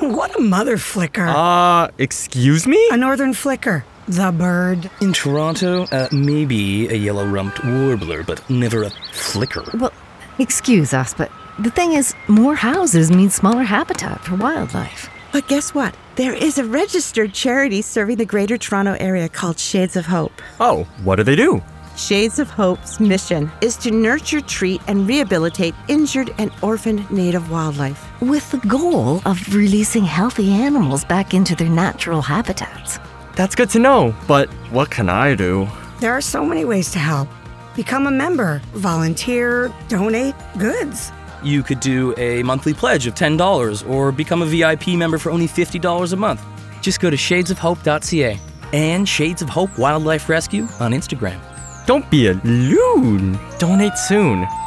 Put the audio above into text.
What a mother flicker. Excuse me? A northern flicker. The bird. In Toronto, maybe a yellow-rumped warbler, but never a flicker. Well, excuse us, but the thing is, more houses mean smaller habitat for wildlife. But guess what? There is a registered charity serving the Greater Toronto Area called Shades of Hope. Oh, what do they do? Shades of Hope's mission is to nurture, treat, and rehabilitate injured and orphaned native wildlife. With the goal of releasing healthy animals back into their natural habitats. That's good to know, but what can I do? There are so many ways to help. Become a member, volunteer, donate goods. You could do a monthly pledge of $10 or become a VIP member for only $50 a month. Just go to shadesofhope.ca and Shades of Hope Wildlife Rescue on Instagram. Don't be a loon. Donate soon.